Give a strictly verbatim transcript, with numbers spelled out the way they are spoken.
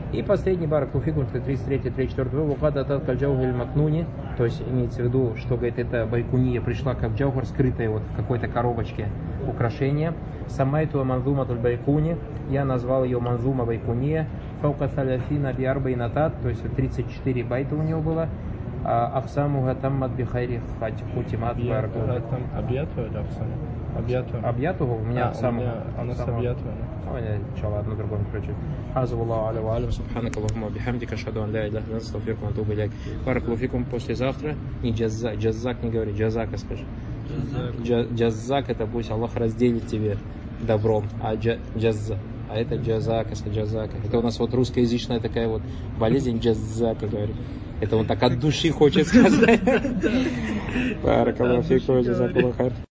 И последний баракулфикум, тридцать третий, тридцать четвёртый, вукада татка джаухиль макнуни, то есть имеется в виду, что, говорит, эта байкуния пришла как джаухар, скрытая вот в какой-то коробочке украшение. Самайту манзуматуль байкуни, я назвал ее манзума байкуния, фаука саляфина биарба и натат, то есть тридцать четыре байта у него было. Ахсаму гатаммат бихайри хатимат баракул. Абьяту или Ахсаму? Абьяту. Абьяту у меня Ахсаму. У нас Абьяту. Ой, иншаллах, одно другое включить. Хазу Аллаху аля ва алям, субханак Аллахума бихамдика, ашхаду ан ля иляха илля анта, астагфирука ва атубу иляйк. Баракаллаху фикум, послезавтра не джаззак, джаззак не говори, джазака скажи. Джаззак. Джаззак это пусть Аллах разделит тебе добром, а джаззак. А это джазака, джазака. Это у нас вот русскоязычная такая вот болезнь джазака, говорит. Это он так от души хочет сказать. Баракаллаху фикум, джазакаллаху хайр.